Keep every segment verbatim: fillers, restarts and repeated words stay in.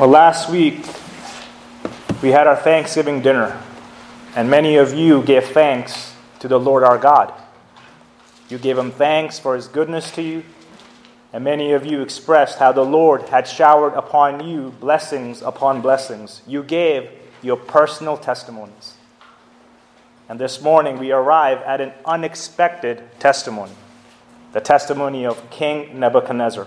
Well, last week we had our Thanksgiving dinner, and many of you gave thanks to the Lord our God. You gave Him thanks for His goodness to you, and many of you expressed how the Lord had showered upon you blessings upon blessings. You gave your personal testimonies. And this morning we arrive at an unexpected testimony, the testimony of King Nebuchadnezzar.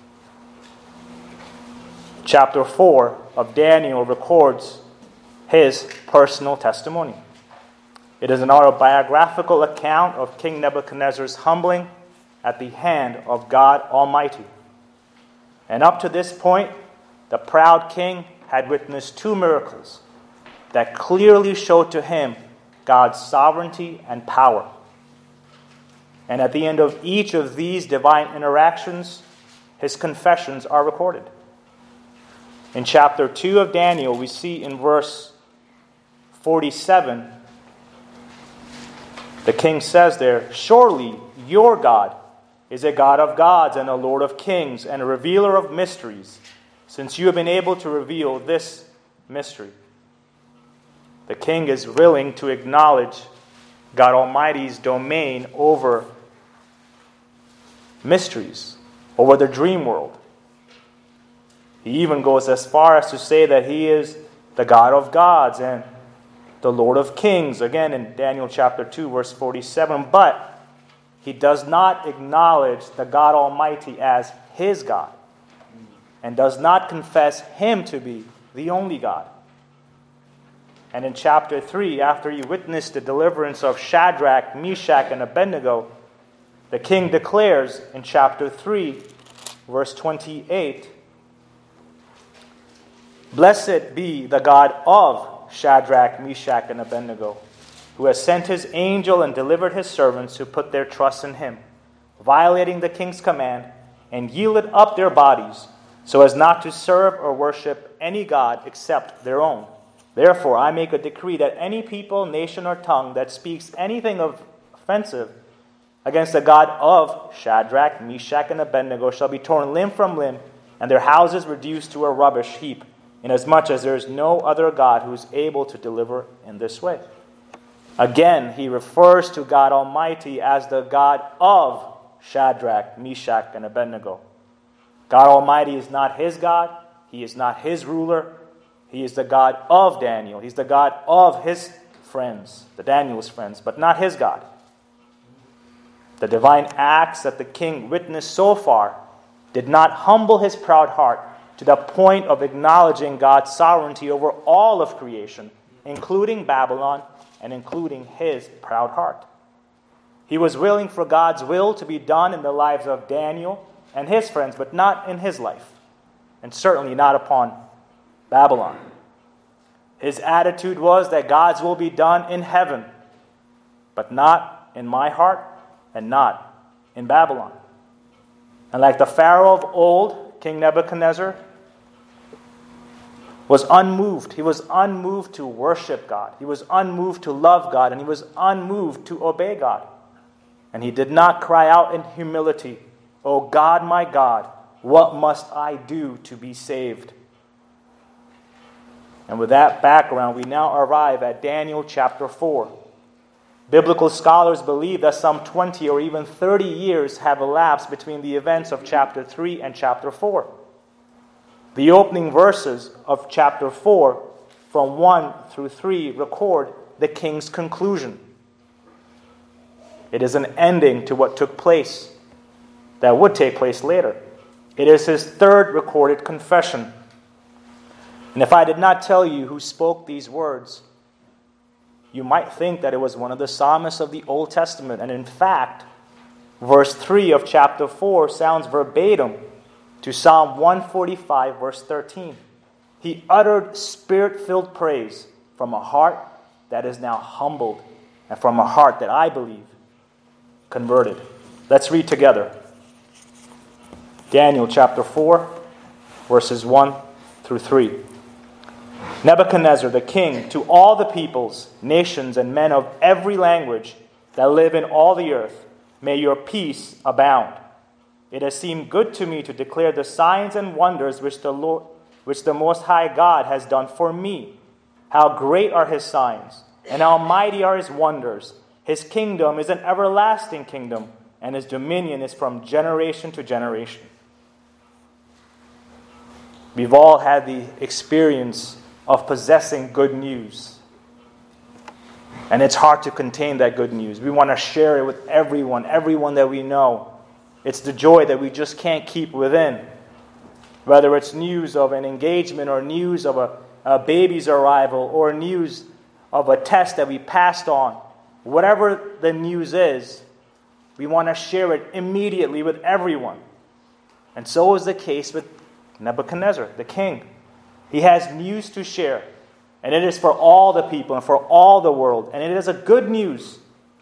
Chapter four of Daniel records his personal testimony. It is an autobiographical account of King Nebuchadnezzar's humbling at the hand of God Almighty. And up to this point, the proud king had witnessed two miracles that clearly showed to him God's sovereignty and power. And at the end of each of these divine interactions, his confessions are recorded. In chapter two of Daniel, we see in verse forty-seven, the king says there, "Surely your God is a God of gods and a Lord of kings and a revealer of mysteries, since you have been able to reveal this mystery." The king is willing to acknowledge God Almighty's domain over mysteries, over the dream world. He even goes as far as to say that He is the God of gods and the Lord of kings, again in Daniel chapter two, verse forty-seven. But he does not acknowledge the God Almighty as his God and does not confess Him to be the only God. And in chapter three, after he witnessed the deliverance of Shadrach, Meshach, and Abednego, the king declares in chapter three, verse twenty-eight, "Blessed be the God of Shadrach, Meshach, and Abednego, who has sent His angel and delivered His servants who put their trust in Him, violating the king's command, and yielded up their bodies so as not to serve or worship any god except their own. Therefore I make a decree that any people, nation, or tongue that speaks anything of offensive against the God of Shadrach, Meshach, and Abednego shall be torn limb from limb, and their houses reduced to a rubbish heap, inasmuch as there is no other God who is able to deliver in this way." Again, he refers to God Almighty as the God of Shadrach, Meshach, and Abednego. God Almighty is not his God. He is not his ruler. He is the God of Daniel. He's the God of his friends, the Daniel's friends, but not his God. The divine acts that the king witnessed so far did not humble his proud heart to the point of acknowledging God's sovereignty over all of creation, including Babylon and including his proud heart. He was willing for God's will to be done in the lives of Daniel and his friends, but not in his life, and certainly not upon Babylon. His attitude was that God's will be done in heaven, but not in my heart and not in Babylon. And like the Pharaoh of old, King Nebuchadnezzar was unmoved. He was unmoved to worship God. He was unmoved to love God, and he was unmoved to obey God. And he did not cry out in humility, "O God, my God, what must I do to be saved?" And with that background, we now arrive at Daniel chapter four. Biblical scholars believe that some twenty or even thirty years have elapsed between the events of chapter three and chapter four. The opening verses of chapter four, from one through three, record the king's conclusion. It is an ending to what took place, that would take place later. It is his third recorded confession. And if I did not tell you who spoke these words, you might think that it was one of the psalmists of the Old Testament. And in fact, verse three of chapter four sounds verbatim to Psalm one forty-five, verse thirteen. He uttered spirit-filled praise from a heart that is now humbled, and from a heart that I believe converted. Let's read together. Daniel chapter four, verses one through three. "Nebuchadnezzar the king, to all the peoples, nations, and men of every language that live in all the earth, may your peace abound. It has seemed good to me to declare the signs and wonders which the Lord, which the Most High God has done for me. How great are his signs, and how mighty are his wonders. His kingdom is an everlasting kingdom, and his dominion is from generation to generation. We've all had the experience of possessing good news. And it's hard to contain that good news. We want to share it with everyone, everyone that we know. It's the joy that we just can't keep within. Whether it's news of an engagement or news of a, a baby's arrival or news of a test that we passed on. Whatever the news is, we want to share it immediately with everyone. And so is the case with Nebuchadnezzar, the king. He has news to share. And it is for all the people and for all the world. And it is a good news.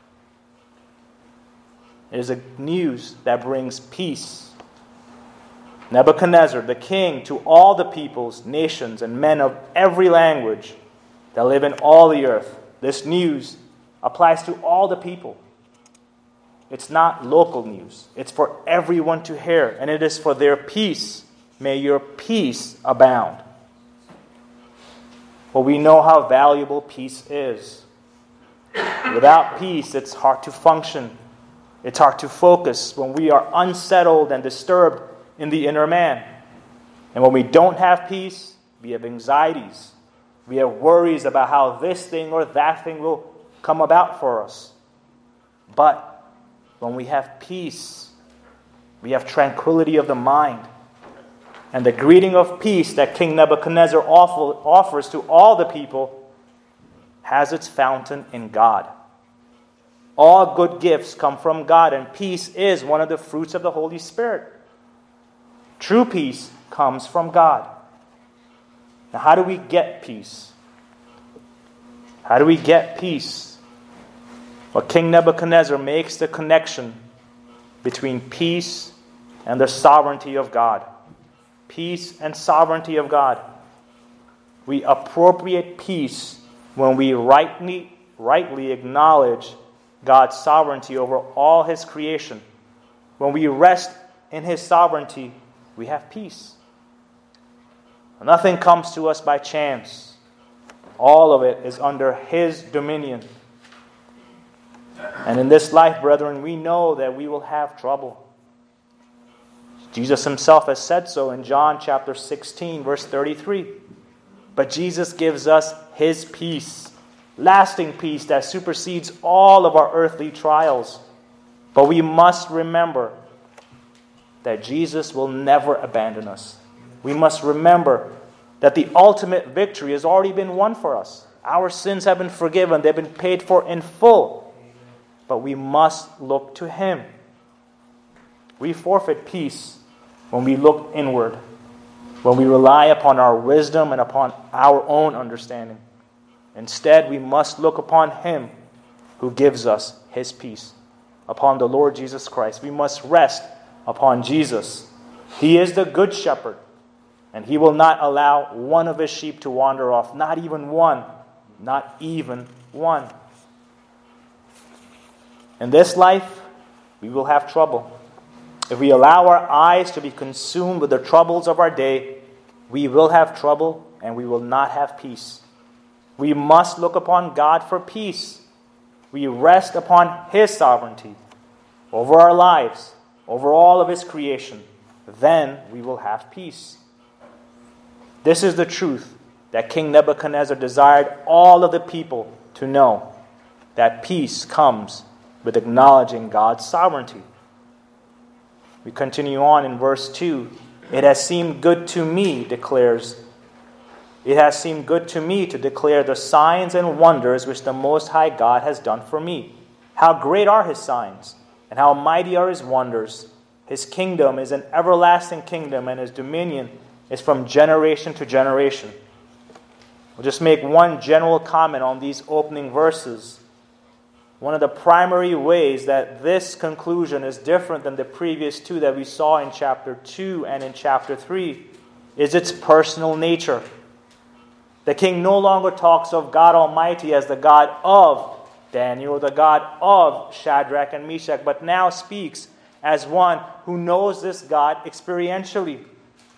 It is a news that brings peace. Nebuchadnezzar, the king, to all the peoples, nations, and men of every language that live in all the earth. This news applies to all the people. It's not local news. It's for everyone to hear. And it is for their peace. May your peace abound. Well, we know how valuable peace is. Without peace, it's hard to function. It's hard to focus when we are unsettled and disturbed in the inner man. And when we don't have peace, we have anxieties. We have worries about how this thing or that thing will come about for us. But when we have peace, we have tranquility of the mind. And the greeting of peace that King Nebuchadnezzar offer, offers to all the people has its fountain in God. All good gifts come from God, and peace is one of the fruits of the Holy Spirit. True peace comes from God. Now, how do we get peace? How do we get peace? Well, King Nebuchadnezzar makes the connection between peace and the sovereignty of God. Peace and sovereignty of God. We appropriate peace when we rightly, rightly acknowledge God's sovereignty over all his creation. When we rest in his sovereignty, we have peace. Nothing comes to us by chance. All of it is under his dominion. And in this life, brethren, we know that we will have trouble. Jesus himself has said so in John chapter sixteen, verse thirty-three. But Jesus gives us his peace, lasting peace that supersedes all of our earthly trials. But we must remember that Jesus will never abandon us. We must remember that the ultimate victory has already been won for us. Our sins have been forgiven. They've been paid for in full. But we must look to him. We forfeit peace when we look inward, when we rely upon our wisdom and upon our own understanding. Instead, we must look upon him who gives us his peace, upon the Lord Jesus Christ. We must rest upon Jesus. He is the good shepherd, and he will not allow one of his sheep to wander off, not even one, not even one. In this life, we will have trouble. If we allow our eyes to be consumed with the troubles of our day, we will have trouble and we will not have peace. We must look upon God for peace. We rest upon his sovereignty over our lives, over all of his creation. Then we will have peace. This is the truth that King Nebuchadnezzar desired all of the people to know, that peace comes with acknowledging God's sovereignty. We continue on in verse two. It has seemed good to me, declares. It has seemed good to me to declare the signs and wonders which the Most High God has done for me. How great are his signs, and how mighty are his wonders. His kingdom is an everlasting kingdom, and his dominion is from generation to generation. We'll just make one general comment on these opening verses. One of the primary ways that this conclusion is different than the previous two that we saw in chapter two and in chapter three is its personal nature. The king no longer talks of God Almighty as the God of Daniel, the God of Shadrach and Meshach, but now speaks as one who knows this God experientially.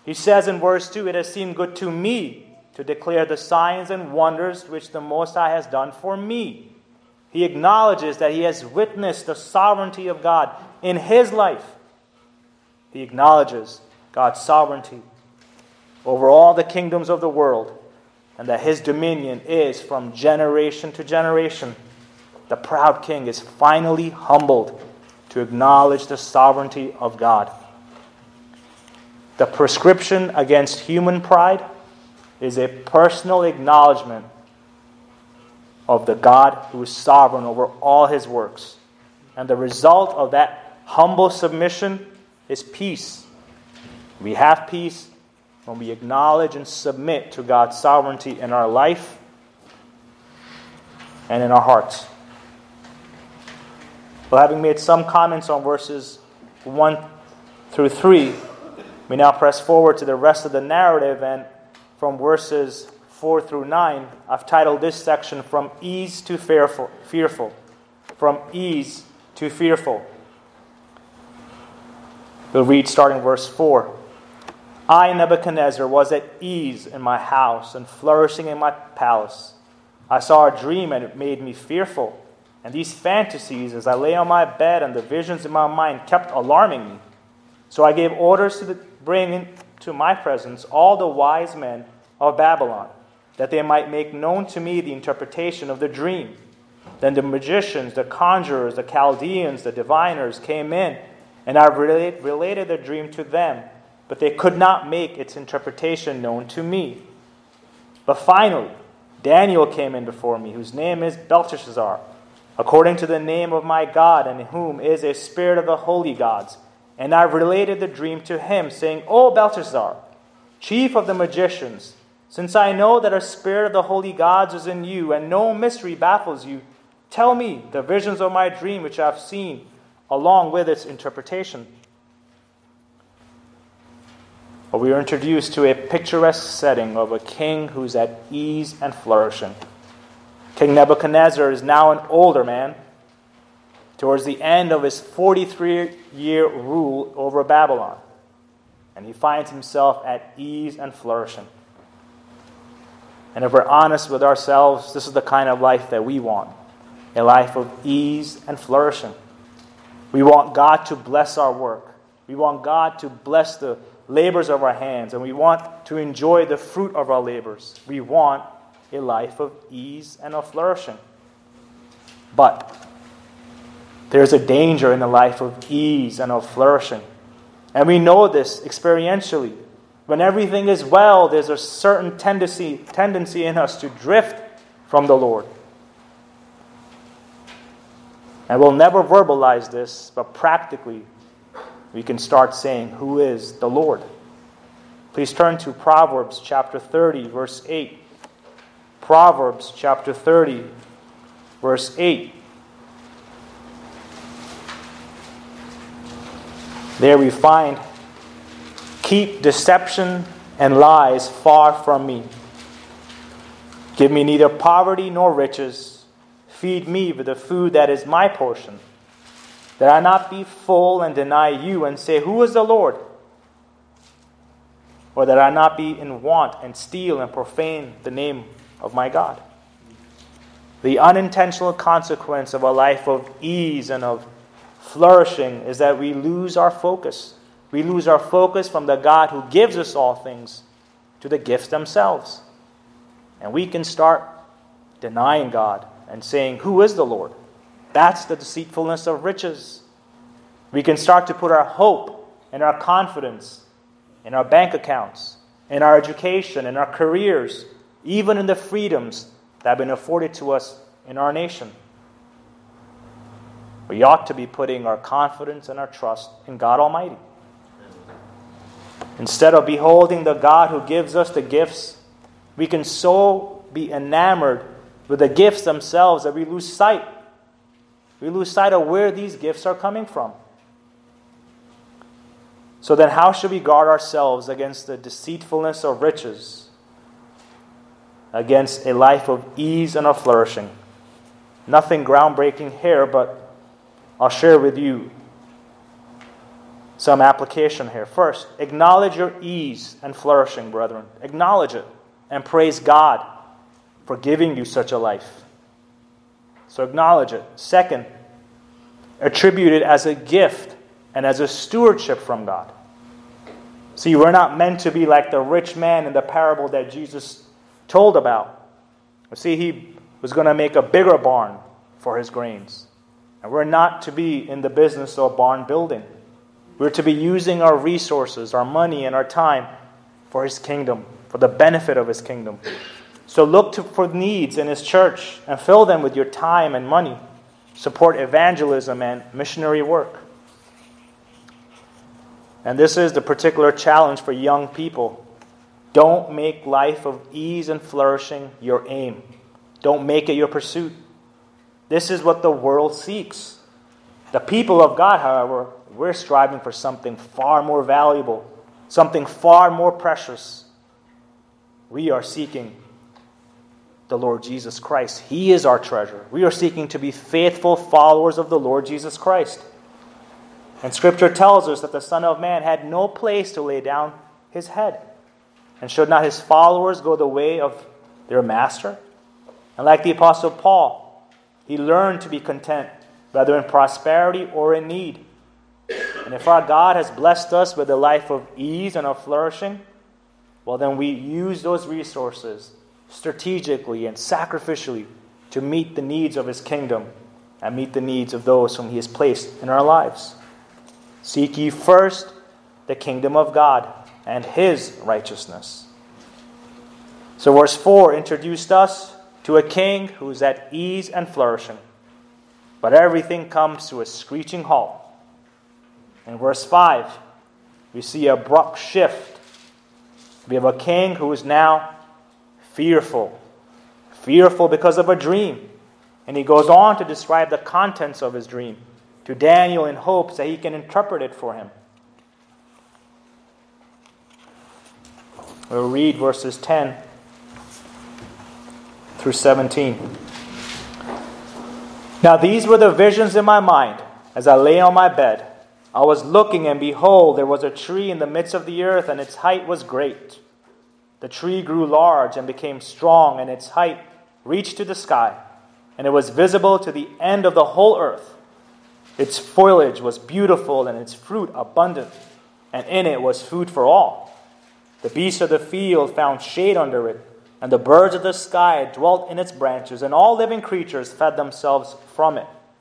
He says in verse two, "It has seemed good to me to declare the signs and wonders which the Most High has done for me." He acknowledges that he has witnessed the sovereignty of God in his life. He acknowledges God's sovereignty over all the kingdoms of the world, and that his dominion is from generation to generation. The proud king is finally humbled to acknowledge the sovereignty of God. The prescription against human pride is a personal acknowledgement of the God who is sovereign over all his works. And the result of that humble submission is peace. We have peace when we acknowledge and submit to God's sovereignty in our life and in our hearts. Well, having made some comments on verses one through three, we now press forward to the rest of the narrative, and from verses four through nine, I've titled this section, From Ease to Fearful. Fearful. From Ease to Fearful. We'll read starting verse four. "I, Nebuchadnezzar, was at ease in my house and flourishing in my palace. I saw a dream and it made me fearful. And these fantasies, as I lay on my bed and the visions in my mind, kept alarming me. So I gave orders to the, bring into my presence all the wise men of Babylon, that they might make known to me the interpretation of the dream. Then the magicians, the conjurers, the Chaldeans, the diviners came in, and I relate, related the dream to them, but they could not make its interpretation known to me. But finally, Daniel came in before me, whose name is Belteshazzar, according to the name of my God, and in whom is a spirit of the holy gods. And I related the dream to him, saying, O Belteshazzar, chief of the magicians, since I know that a spirit of the holy gods is in you, and no mystery baffles you, tell me the visions of my dream which I have seen, along with its interpretation." But we are introduced to a picturesque setting of a king who's at ease and flourishing. King Nebuchadnezzar is now an older man, towards the end of his forty-three-year rule over Babylon. And he finds himself at ease and flourishing. And if we're honest with ourselves, this is the kind of life that we want. A life of ease and flourishing. We want God to bless our work. We want God to bless the labors of our hands. And we want to enjoy the fruit of our labors. We want a life of ease and of flourishing. But there's a danger in the life of ease and of flourishing. And we know this experientially. When everything is well, there's a certain tendency, tendency in us to drift from the Lord. And we'll never verbalize this, but practically we can start saying, who is the Lord? Please turn to Proverbs chapter thirty, verse eight. Proverbs chapter thirty, verse eight. There we find, keep deception and lies far from me. Give me neither poverty nor riches. Feed me with the food that is my portion, that I not be full and deny you and say, who is the Lord? Or that I not be in want and steal and profane the name of my God. The unintentional consequence of a life of ease and of flourishing is that we lose our focus. We lose our focus from the God who gives us all things to the gifts themselves. And we can start denying God and saying, who is the Lord? That's the deceitfulness of riches. We can start to put our hope and our confidence in our bank accounts, in our education, in our careers, even in the freedoms that have been afforded to us in our nation. We ought to be putting our confidence and our trust in God Almighty. Instead of beholding the God who gives us the gifts, we can so be enamored with the gifts themselves that we lose sight. We lose sight of where these gifts are coming from. So then how should we guard ourselves against the deceitfulness of riches, against a life of ease and of flourishing? Nothing groundbreaking here, but I'll share with you Some application here. First, acknowledge your ease and flourishing, brethren. Acknowledge it and praise God for giving you such a life. So acknowledge it. Second, attribute it as a gift and as a stewardship from God. See, we're not meant to be like the rich man in the parable that Jesus told about. See, he was going to make a bigger barn for his grains. And we're not to be in the business of barn building. We're to be using our resources, our money, and our time for his kingdom, for the benefit of his kingdom. So look to, for needs in his church and fill them with your time and money. Support evangelism and missionary work. And this is the particular challenge for young people. Don't make life of ease and flourishing your aim. Don't make it your pursuit. This is what the world seeks. The people of God, however, we're striving for something far more valuable, something far more precious. We are seeking the Lord Jesus Christ. He is our treasure. We are seeking to be faithful followers of the Lord Jesus Christ. And Scripture tells us that the Son of Man had no place to lay down his head. And should not his followers go the way of their master? And like the Apostle Paul, he learned to be content, whether in prosperity or in need. And if our God has blessed us with a life of ease and of flourishing, well, then we use those resources strategically and sacrificially to meet the needs of his kingdom and meet the needs of those whom he has placed in our lives. Seek ye first the kingdom of God and his righteousness. So verse four introduced us to a king who is at ease and flourishing. But everything comes to a screeching halt. In verse five, we see an abrupt shift. We have a king who is now fearful. Fearful because of a dream. And he goes on to describe the contents of his dream to Daniel in hopes that he can interpret it for him. We'll read verses ten through seventeen. Now these were the visions in my mind as I lay on my bed. I was looking, and behold, there was a tree in the midst of the earth, and its height was great. The tree grew large and became strong, and its height reached to the sky, and it was visible to the end of the whole earth. Its foliage was beautiful, and its fruit abundant, and in it was food for all. The beasts of the field found shade under it, and the birds of the sky dwelt in its branches, and all living creatures fed themselves from it.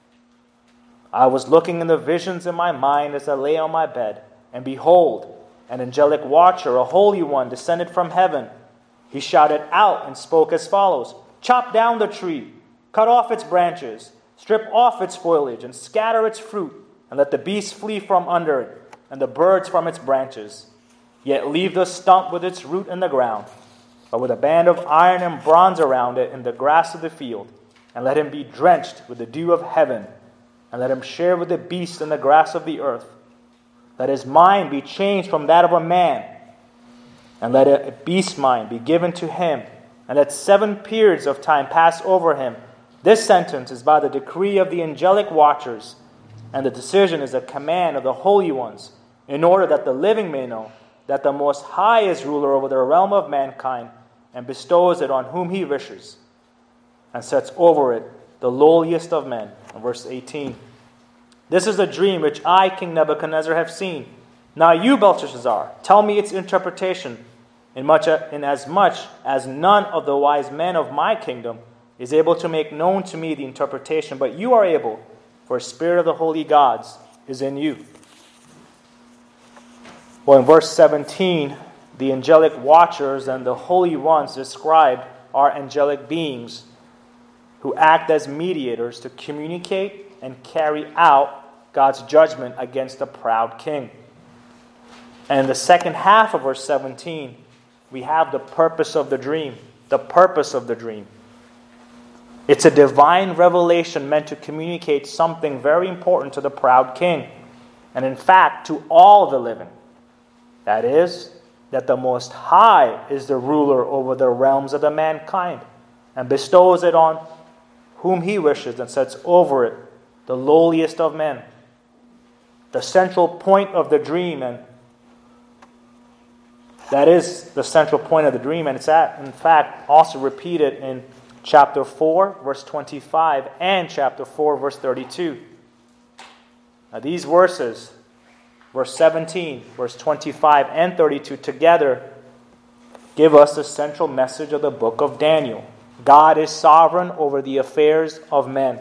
I was looking in the visions in my mind as I lay on my bed, and behold, an angelic watcher, a holy one, descended from heaven. He shouted out and spoke as follows: Chop down the tree, cut off its branches, strip off its foliage, and scatter its fruit, and let the beasts flee from under it, and the birds from its branches. Yet leave the stump with its root in the ground, but with a band of iron and bronze around it in the grass of the field, and let him be drenched with the dew of heaven, and let him share with the beasts in the grass of the earth. Let his mind be changed from that of a man, and let a beast's mind be given to him, and let seven periods of time pass over him. This sentence is by the decree of the angelic watchers, and the decision is a command of the holy ones, in order that the living may know that the Most High is ruler over the realm of mankind, and bestows it on whom he wishes, and sets over it the lowliest of men. In verse eighteen. This is a dream which I, King Nebuchadnezzar, have seen. Now you, Belteshazzar, tell me its interpretation, in much inasmuch as none of the wise men of my kingdom is able to make known to me the interpretation, but you are able, for the spirit of the holy gods is in you. Well, in verse seventeen, the angelic watchers and the holy ones described are angelic beings who act as mediators to communicate and carry out God's judgment against the proud king. And in the second half of verse seventeen, we have the purpose of the dream. The purpose of the dream. It's a divine revelation meant to communicate something very important to the proud king, and in fact to all the living. That is, that the Most High is the ruler over the realms of the mankind, and bestows it on whom he wishes, and sets over it the lowliest of men. the central point of the dream, and that is the central point of the dream, and it's at, in fact, also repeated in chapter four, verse twenty-five, and chapter four, verse thirty-two. Now these verses, verse seventeen, verse twenty-five, and thirty-two together give us the central message of the book of Daniel. God is sovereign over the affairs of men.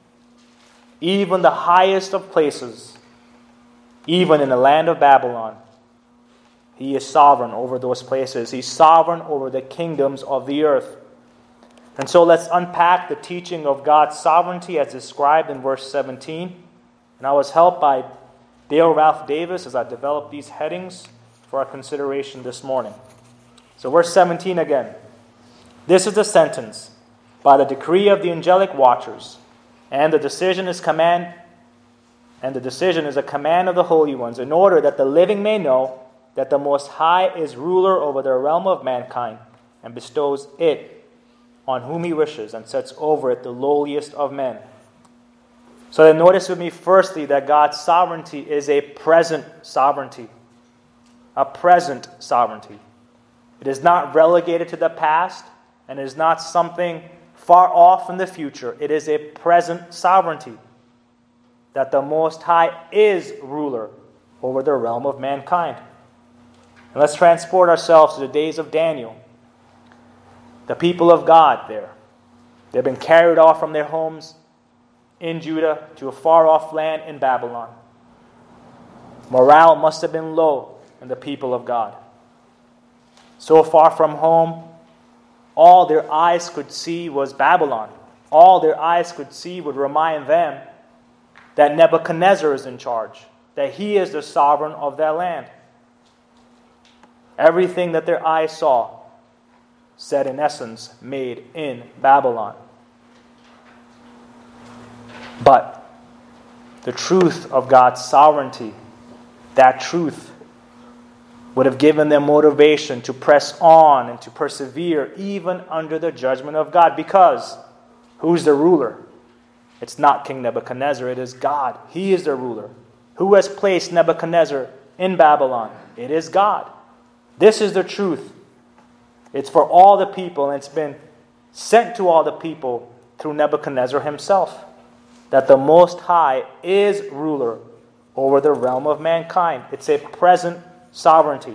Even the highest of places, even in the land of Babylon, He is sovereign over those places. He's sovereign over the kingdoms of the earth. And so let's unpack the teaching of God's sovereignty as described in verse seventeen. And I was helped by Dale Ralph Davis as I developed these headings for our consideration this morning. So verse seventeen again. This is the sentence. By the decree of the angelic watchers, and the decision is command, and the decision is a command of the holy ones, in order that the living may know that the Most High is ruler over the realm of mankind, and bestows it on whom He wishes, and sets over it the lowliest of men. So then notice with me firstly that God's sovereignty is a present sovereignty. A present sovereignty. It is not relegated to the past, and it is not something far off in the future. It is a present sovereignty. That the Most High is ruler over the realm of mankind. And let's transport ourselves to the days of Daniel. The people of God there. They've been carried off from their homes in Judah to a far-off land in Babylon. Morale must have been low in the people of God. So far from home, all their eyes could see was Babylon. All their eyes could see would remind them that Nebuchadnezzar is in charge, that he is the sovereign of that land. Everything that their eyes saw said, in essence, made in Babylon. But the truth of God's sovereignty, that truth would have given them motivation to press on and to persevere even under the judgment of God. Because who's the ruler? It's not King Nebuchadnezzar, it is God. He is the ruler. Who has placed Nebuchadnezzar in Babylon? It is God. This is the truth. It's for all the people, and it's been sent to all the people through Nebuchadnezzar himself. That the Most High is ruler over the realm of mankind. It's a present sovereignty.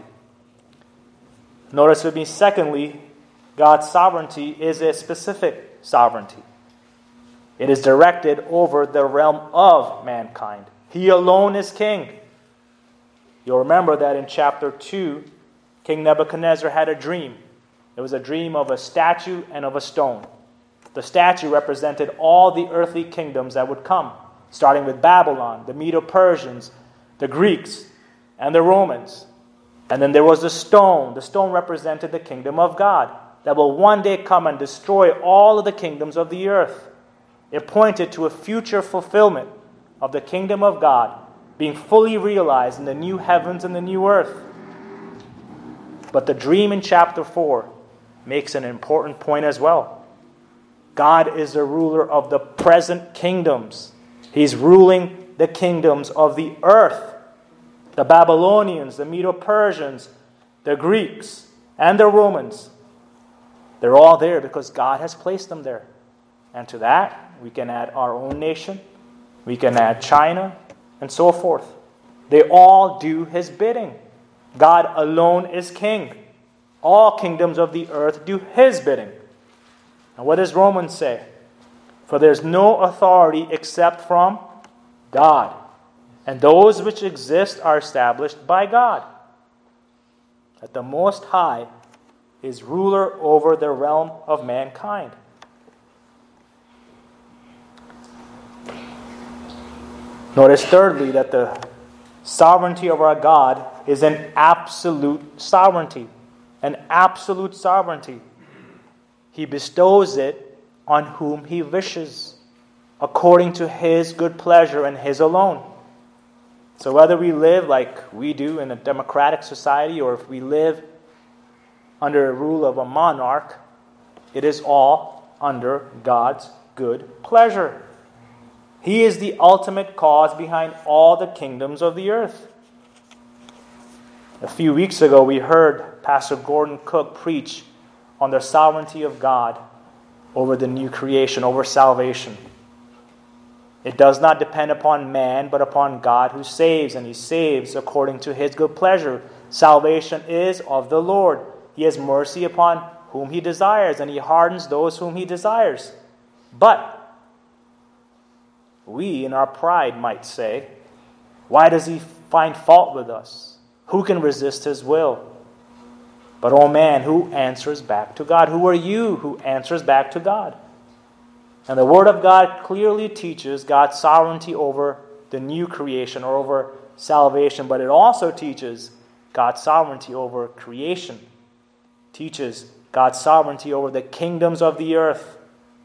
Notice with me, secondly, God's sovereignty is a specific sovereignty. It is directed over the realm of mankind. He alone is king. You'll remember that in chapter two, King Nebuchadnezzar had a dream. It was a dream of a statue and of a stone. The statue represented all the earthly kingdoms that would come, starting with Babylon, the Medo-Persians, the Greeks, and the Romans. And then there was the stone. The stone represented the kingdom of God that will one day come and destroy all of the kingdoms of the earth. It pointed to a future fulfillment of the kingdom of God being fully realized in the new heavens and the new earth. But the dream in chapter four makes an important point as well. God is the ruler of the present kingdoms. He's ruling the kingdoms of the earth. The Babylonians, the Medo-Persians, the Greeks, and the Romans. They're all there because God has placed them there. And to that, we can add our own nation. We can add China, and so forth. They all do His bidding. God alone is king. All kingdoms of the earth do His bidding. And what does Romans say? For there's no authority except from God. And those which exist are established by God. That the Most High is ruler over the realm of mankind. Notice thirdly that the sovereignty of our God is an absolute sovereignty. An absolute sovereignty. He bestows it on whom He wishes, according to His good pleasure and His alone. So whether we live like we do in a democratic society, or if we live under the rule of a monarch, it is all under God's good pleasure. He is the ultimate cause behind all the kingdoms of the earth. A few weeks ago, we heard Pastor Gordon Cook preach on the sovereignty of God over the new creation, over salvation. It does not depend upon man, but upon God who saves, and He saves according to His good pleasure. Salvation is of the Lord. He has mercy upon whom He desires, and He hardens those whom He desires. But we, in our pride, might say, why does He find fault with us? Who can resist His will? But, oh man, who answers back to God? Who are you who answers back to God? And the Word of God clearly teaches God's sovereignty over the new creation or over salvation, but it also teaches God's sovereignty over creation. It teaches God's sovereignty over the kingdoms of the earth.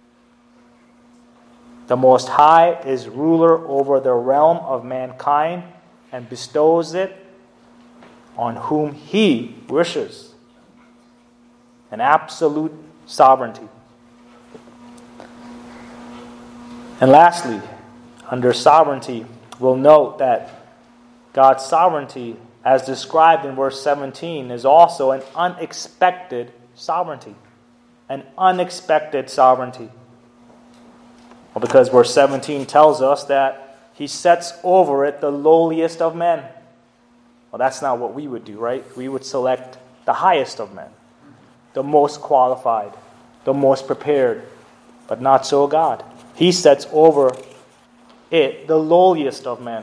The Most High is ruler over the realm of mankind and bestows it on whom He wishes. An absolute sovereignty. And lastly, under sovereignty, we'll note that God's sovereignty, as described in verse seventeen, is also an unexpected sovereignty. An unexpected sovereignty. Well, because verse seventeen tells us that He sets over it the lowliest of men. Well, that's not what we would do, right? We would select the highest of men, the most qualified, the most prepared, but not so God. He sets over it the lowliest of men.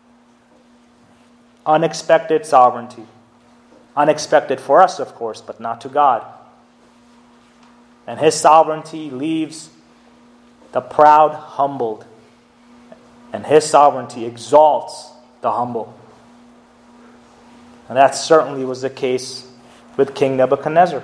Unexpected sovereignty. Unexpected for us, of course, but not to God. And His sovereignty leaves the proud humbled, and His sovereignty exalts the humble. And that certainly was the case with King Nebuchadnezzar.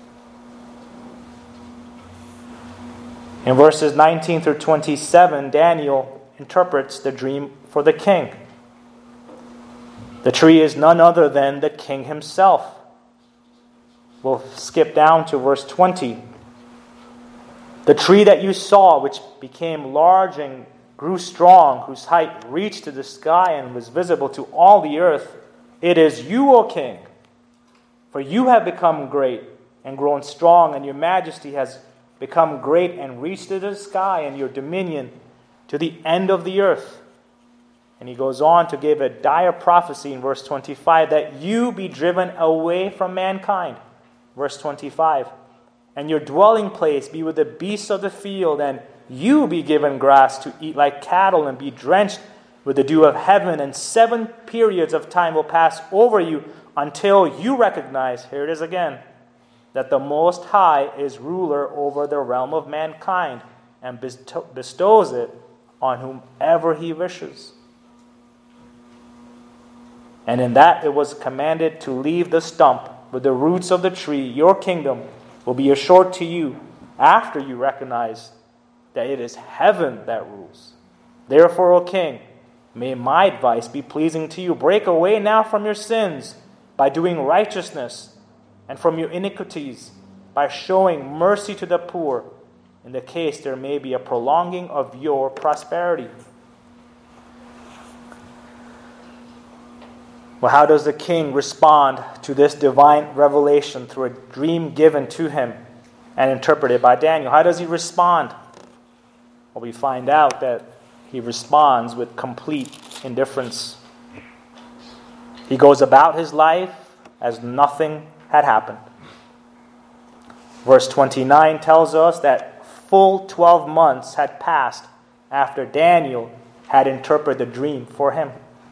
In verses nineteen through twenty-seven, Daniel interprets the dream for the king. The tree is none other than the king himself. We'll skip down to verse twenty. The tree that you saw, which became large and grew strong, whose height reached to the sky and was visible to all the earth, it is you, O king, for you have become great and grown strong, and your majesty has become great and reached to the sky, and your dominion to the end of the earth. And he goes on to give a dire prophecy in verse twenty-five, that you be driven away from mankind. Verse twenty-five, and your dwelling place be with the beasts of the field, and you be given grass to eat like cattle, and be drenched with the dew of heaven, and seven periods of time will pass over you until you recognize, here it is again, that the Most High is ruler over the realm of mankind and bestows it on whomever He wishes. And in that it was commanded to leave the stump with the roots of the tree. Your kingdom will be assured to you after you recognize that it is heaven that rules. Therefore, O king, may my advice be pleasing to you. Break away now from your sins by doing righteousness, and from your iniquities by showing mercy to the poor, in the case there may be a prolonging of your prosperity. Well, how does the king respond to this divine revelation through a dream given to him and interpreted by Daniel? How does he respond? Well, we find out that he responds with complete indifference. He goes about his life as nothing had happened. Verse twenty-nine tells us that full twelve months had passed after Daniel had interpreted the dream for him.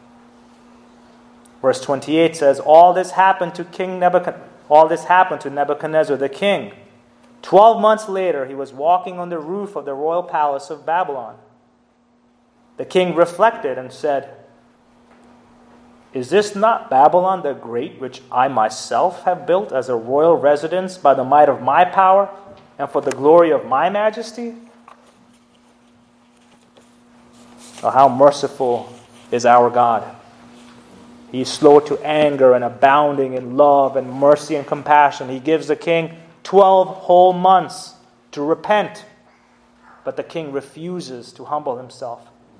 Verse twenty-eight says, all this happened to King Nebuchadnezzar, all this happened to Nebuchadnezzar the king. Twelve months later, he was walking on the roof of the royal palace of Babylon. The king reflected and said, is this not Babylon the Great, which I myself have built as a royal residence by the might of my power and for the glory of my majesty? Oh, how merciful is our God. He is slow to anger and abounding in love and mercy and compassion. He gives the king twelve whole months to repent. But the king refuses to humble himself.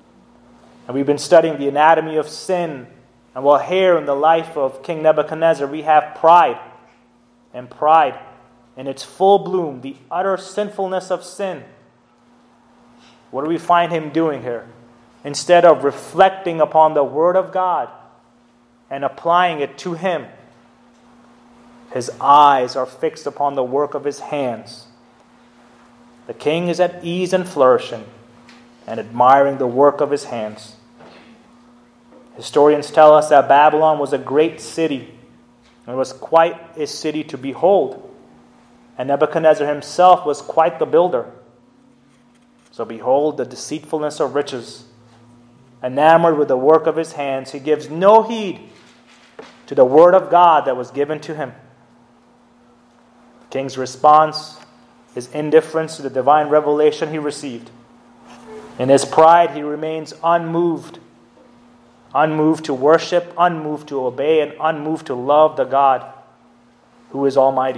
And we've been studying the anatomy of sin. And while here in the life of King Nebuchadnezzar, we have pride. And pride in its full bloom, the utter sinfulness of sin. What do we find him doing here? Instead of reflecting upon the Word of God and applying it to him, his eyes are fixed upon the work of his hands. The king is at ease and flourishing and admiring the work of his hands. Historians tell us that Babylon was a great city. It was quite a city to behold. And Nebuchadnezzar himself was quite the builder. So behold the deceitfulness of riches. Enamored with the work of his hands, he gives no heed to the word of God that was given to him. The king's response is indifference to the divine revelation he received. In his pride, he remains unmoved. Unmoved to worship, unmoved to obey, and unmoved to love the God who is almighty.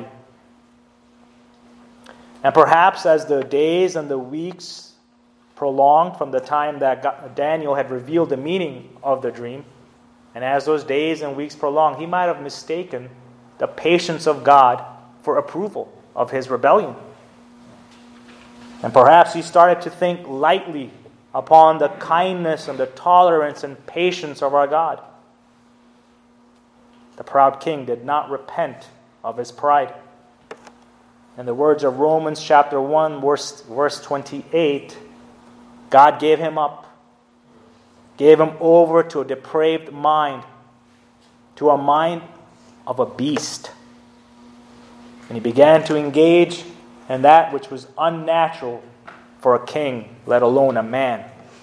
And perhaps as the days and the weeks prolonged from the time that God, Daniel had revealed the meaning of the dream, and as those days and weeks prolonged, he might have mistaken the patience of God for approval of his rebellion. And perhaps he started to think lightly upon the kindness and the tolerance and patience of our God. The proud king did not repent of his pride. In the words of Romans chapter one, verse, verse twenty-eight, God gave him up, gave him over to a depraved mind, to a mind of a beast. And he began to engage in that which was unnatural for a king, let alone a man.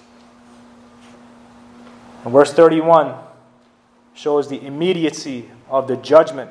And verse thirty-one shows the immediacy of the judgment.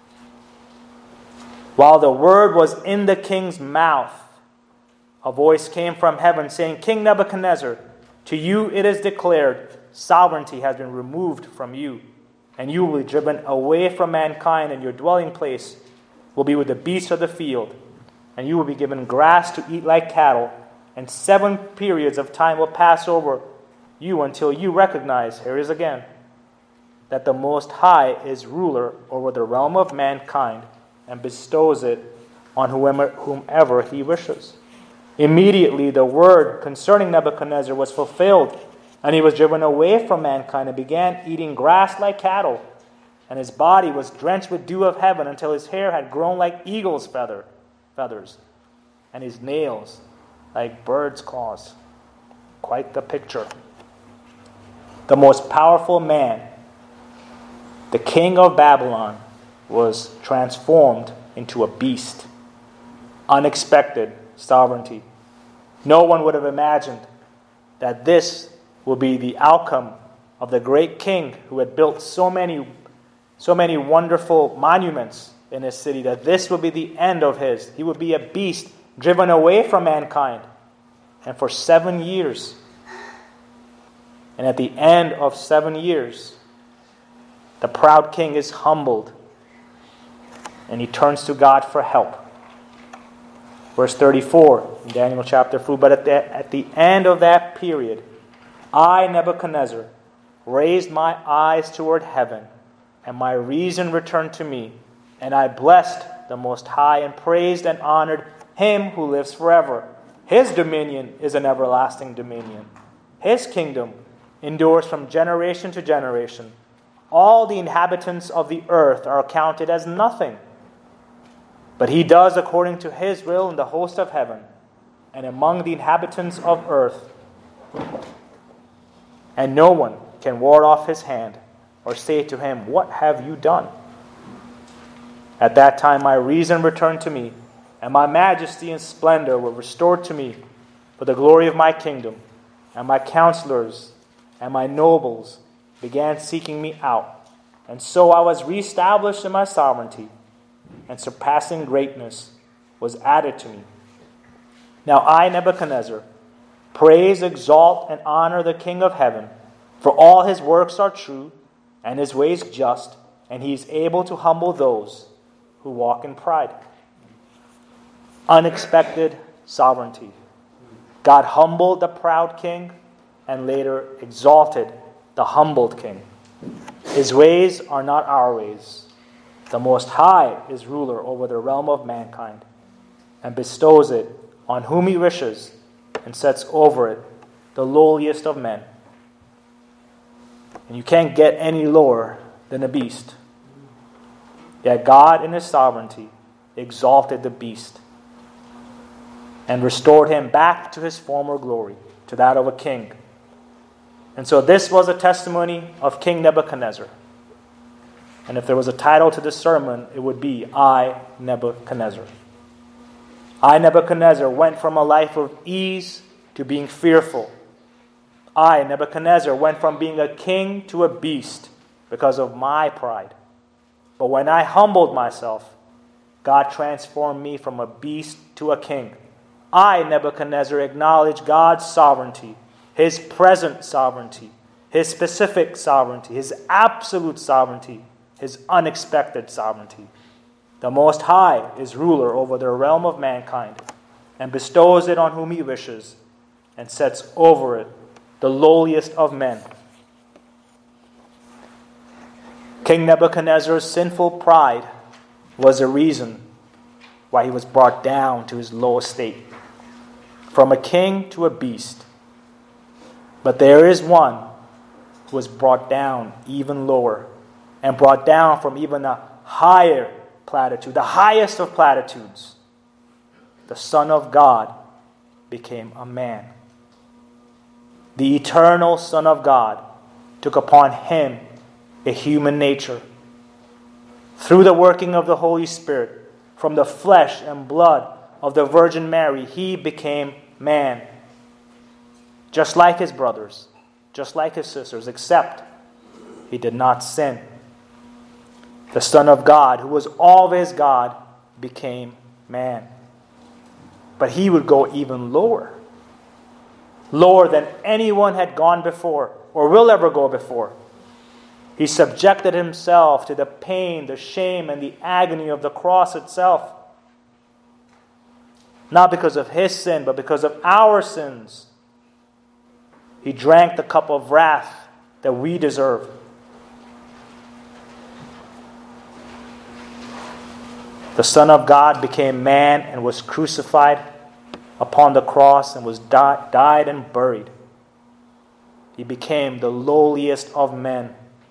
While the word was in the king's mouth, a voice came from heaven saying, King Nebuchadnezzar, to you it is declared, sovereignty has been removed from you, and you will be driven away from mankind, and your dwelling place will be with the beasts of the field, and you will be given grass to eat like cattle, and seven periods of time will pass over you until you recognize, here it is again, that the Most High is ruler over the realm of mankind and bestows it on whomever, whomever he wishes. Immediately the word concerning Nebuchadnezzar was fulfilled, and he was driven away from mankind and began eating grass like cattle, and his body was drenched with dew of heaven until his hair had grown like eagle's feather, feathers, and his nails like bird's claws. Quite the picture. The most powerful man, the king of Babylon, was transformed into a beast. Unexpected sovereignty. No one would have imagined that this will be the outcome of the great king who had built so many, so many wonderful monuments in his city, that this would be the end of his. He would be a beast driven away from mankind. And for seven years. And at the end of seven years, the proud king is humbled. And he turns to God for help. Verse thirty-four in Daniel chapter four. But at the, at the end of that period, I, Nebuchadnezzar, raised my eyes toward heaven, and my reason returned to me. And I blessed the Most High and praised and honored him who lives forever. His dominion is an everlasting dominion. His kingdom endures from generation to generation. All the inhabitants of the earth are counted as nothing. But he does according to his will in the host of heaven and among the inhabitants of earth. And no one can ward off his hand or say to him, what have you done? At that time my reason returned to me, and my majesty and splendor were restored to me for the glory of my kingdom. And my counselors and my nobles began seeking me out. And so I was reestablished in my sovereignty, and surpassing greatness was added to me. Now I, Nebuchadnezzar, praise, exalt, and honor the King of heaven, for all his works are true, and his ways just, and he is able to humble those who walk in pride. Unexpected sovereignty. God humbled the proud king, and later exalted the humbled king. His ways are not our ways. The Most High is ruler over the realm of mankind and bestows it on whom he wishes and sets over it the lowliest of men. And you can't get any lower than a beast. Yet God in his sovereignty exalted the beast and restored him back to his former glory, to that of a king. And so this was a testimony of King Nebuchadnezzar. And if there was a title to this sermon, it would be, I, Nebuchadnezzar. I, Nebuchadnezzar, went from a life of ease to being fearful. I, Nebuchadnezzar, went from being a king to a beast because of my pride. But when I humbled myself, God transformed me from a beast to a king. I, Nebuchadnezzar, acknowledge God's sovereignty, his present sovereignty, his specific sovereignty, his absolute sovereignty, his unexpected sovereignty. The Most High is ruler over the realm of mankind and bestows it on whom he wishes and sets over it the lowliest of men. King Nebuchadnezzar's sinful pride was the reason why he was brought down to his low estate, from a king to a beast. But there is one who was brought down even lower and brought down from even a higher platitude, the highest of platitudes. The Son of God became a man. The eternal Son of God took upon him a human nature. Through the working of the Holy Spirit, from the flesh and blood of the Virgin Mary, he became man. Just like his brothers, just like his sisters, except he did not sin. The Son of God, who was always God, became man. But he would go even lower. Lower than anyone had gone before or will ever go before. He subjected himself to the pain, the shame, and the agony of the cross itself. Not because of his sin, but because of our sins. He drank the cup of wrath that we deserve. The Son of God became man and was crucified upon the cross and was di- died and buried. He became the lowliest of men.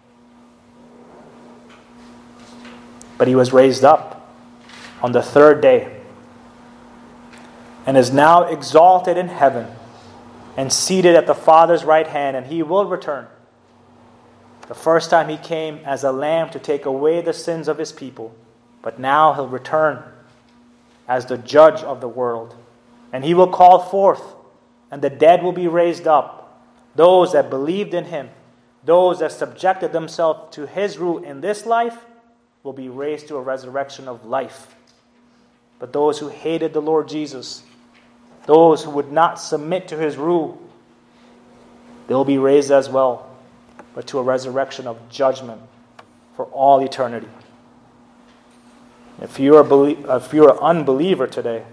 But he was raised up on the third day and is now exalted in heaven and seated at the Father's right hand, and he will return. The first time he came as a lamb to take away the sins of his people, but now he'll return as the judge of the world. And he will call forth, and the dead will be raised up, those that believed in him, those that subjected themselves to his rule in this life, will be raised to a resurrection of life. But those who hated the Lord Jesus, those who would not submit to his rule, they will be raised as well, but to a resurrection of judgment for all eternity. If you're a belie- if you're an unbeliever today,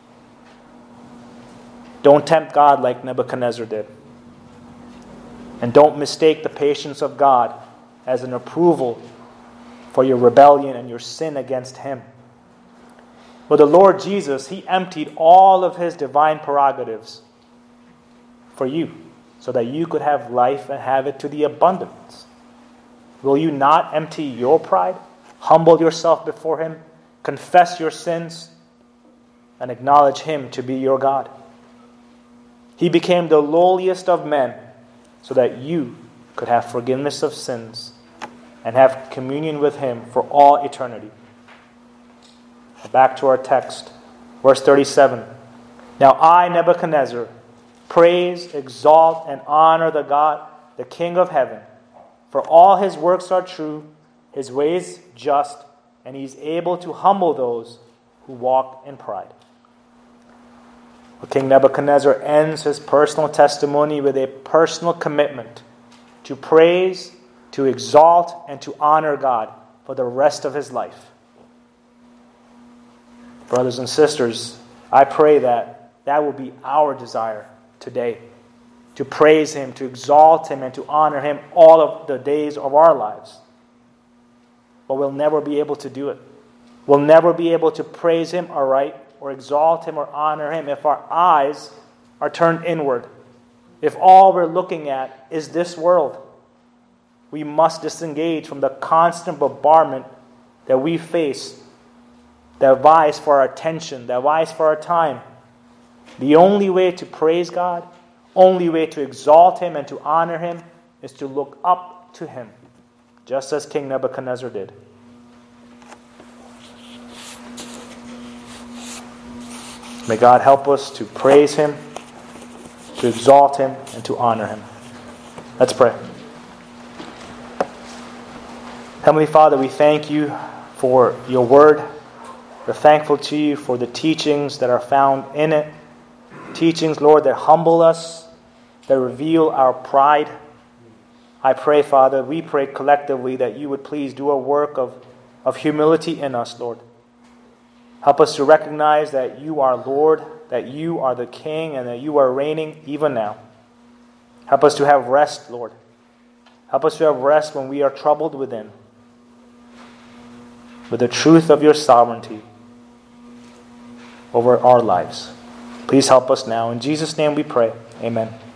don't tempt God like Nebuchadnezzar did. And don't mistake the patience of God as an approval for your rebellion and your sin against him. But the Lord Jesus, he emptied all of his divine prerogatives for you so that you could have life and have it to the abundance. Will you not empty your pride, humble yourself before him, confess your sins, and acknowledge him to be your God? He became the lowliest of men so that you could have forgiveness of sins and have communion with him for all eternity. Back to our text, verse thirty-seven. Now I, Nebuchadnezzar, praise, exalt, and honor the God, the King of heaven, for all his works are true, his ways just, and he is able to humble those who walk in pride. King Nebuchadnezzar ends his personal testimony with a personal commitment to praise, to exalt, and to honor God for the rest of his life. Brothers and sisters, I pray that that will be our desire today. to praise Him, to exalt Him, and to honor Him all of the days of our lives. But we'll never be able to do it. We'll never be able to praise Him aright, or exalt Him, or honor Him if our eyes are turned inward. If all we're looking at is this world. We must disengage from the constant bombardment that we face, that vies for our attention, that vies for our time. The only way to praise God, only way to exalt Him and to honor Him, is to look up to Him, just as King Nebuchadnezzar did. May God help us to praise Him, to exalt Him, and to honor Him. Let's pray. Heavenly Father, we thank You for Your Word. We're thankful to You for the teachings that are found in it. Teachings, Lord, that humble us, that reveal our pride. I pray, Father, we pray collectively that You would please do a work of, of humility in us, Lord. Help us to recognize that You are Lord, that You are the King, and that You are reigning even now. Help us to have rest, Lord. Help us to have rest when we are troubled within, with the truth of Your sovereignty over our lives. Please help us now. In Jesus' name we pray. Amen.